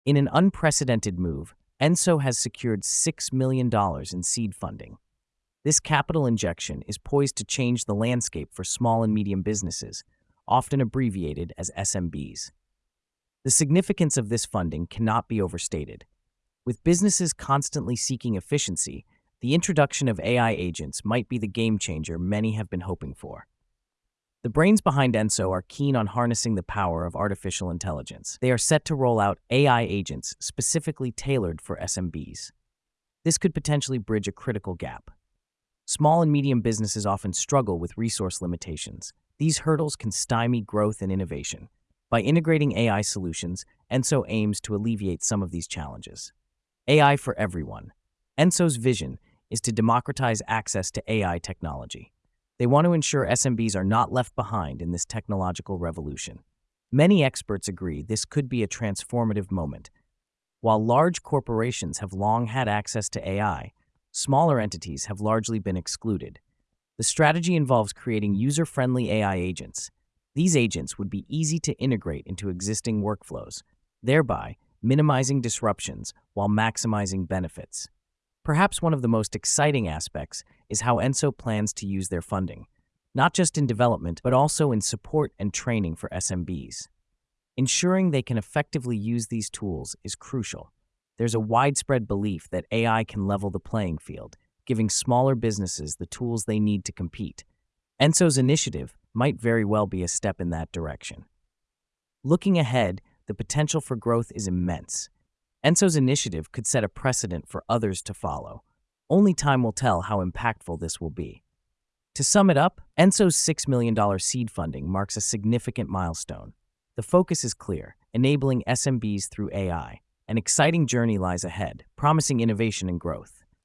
In an unprecedented move, Enso has secured $6 million in seed funding. This capital injection is poised to change the landscape for small and medium businesses, often abbreviated as SMBs. The significance of this funding cannot be overstated. With businesses constantly seeking efficiency, the introduction of AI agents might be the game changer many have been hoping for. The brains behind Enso are keen on harnessing the power of artificial intelligence. They are set to roll out AI agents specifically tailored for SMBs. This could potentially bridge a critical gap. Small and medium businesses often struggle with resource limitations. These hurdles can stymie growth and innovation. By integrating AI solutions, Enso aims to alleviate some of these challenges. AI for everyone. Enso's vision is to democratize access to AI technology. They want to ensure SMBs are not left behind in this technological revolution. Many experts agree this could be a transformative moment. While large corporations have long had access to AI, smaller entities have largely been excluded. The strategy involves creating user-friendly AI agents. These agents would be easy to integrate into existing workflows, thereby minimizing disruptions while maximizing benefits. Perhaps one of the most exciting aspects is how Enso plans to use their funding, not just in development, but also in support and training for SMBs. Ensuring they can effectively use these tools is crucial. There's a widespread belief that AI can level the playing field, giving smaller businesses the tools they need to compete. Enso's initiative might very well be a step in that direction. Looking ahead, the potential for growth is immense. Enso's initiative could set a precedent for others to follow. Only time will tell how impactful this will be. To sum it up, Enso's $6 million seed funding marks a significant milestone. The focus is clear, enabling SMBs through AI. An exciting journey lies ahead, promising innovation and growth.